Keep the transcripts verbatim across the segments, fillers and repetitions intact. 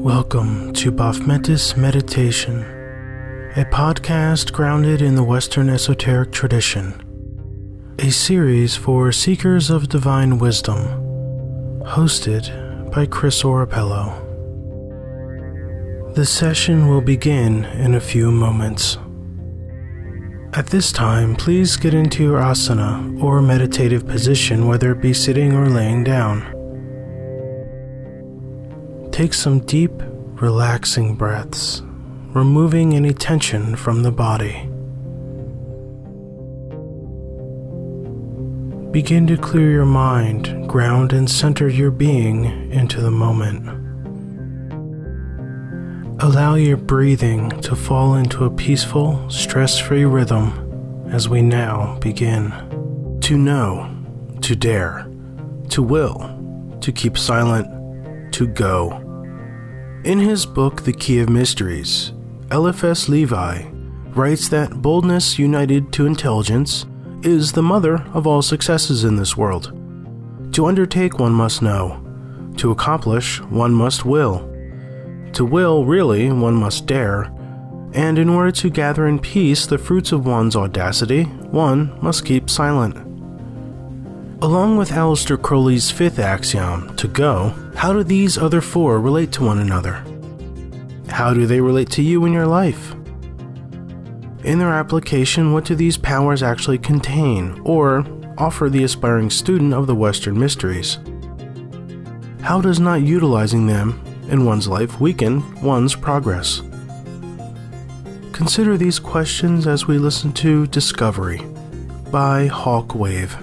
Welcome to Baphometus Meditation, a podcast grounded in the Western esoteric tradition, a series for seekers of divine wisdom, hosted by Chris Orapello. The session will begin in a few moments. At this time, please get into your asana or meditative position, whether it be sitting or laying down. Take some deep, relaxing breaths, removing any tension from the body. Begin to clear your mind, ground and center your being into the moment. Allow your breathing to fall into a peaceful, stress-free rhythm as we now begin. To know, to dare, to will, to keep silent, to go. In his book, The Key of Mysteries, Eliphas Levi writes that boldness united to intelligence is the mother of all successes in this world. To undertake, one must know. To accomplish, one must will. To will, really, one must dare. And in order to gather in peace the fruits of one's audacity, one must keep silent. Along with Aleister Crowley's fifth axiom, to go, how do these other four relate to one another? How do they relate to you in your life? In their application, what do these powers actually contain, or offer the aspiring student of the Western mysteries? How does not utilizing them in one's life weaken one's progress? Consider these questions as we listen to Discovery by Hawk Wave.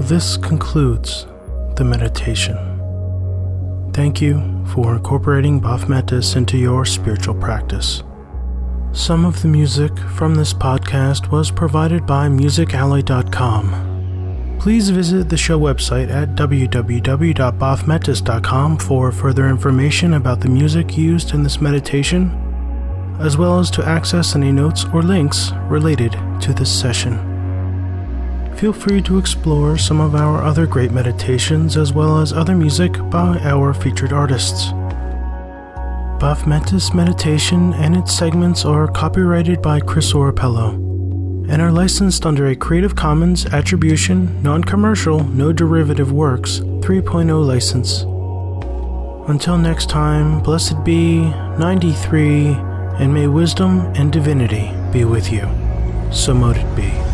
this concludes the meditation. Thank you for incorporating Baphometus into your spiritual practice. Some of the music from this podcast was provided by music ally dot com. Please visit the show website at w w w dot baphometus dot com for further information about the music used in this meditation, as well as to access any notes or links related to this session. Feel free to explore some of our other great meditations as well as other music by our featured artists. Baphometus Meditation and its segments are copyrighted by Chris Orapello and are licensed under a Creative Commons Attribution, Non-Commercial, No Derivative Works three point oh license. Until next time, blessed be ninety-three, and may wisdom and divinity be with you. So mote it be.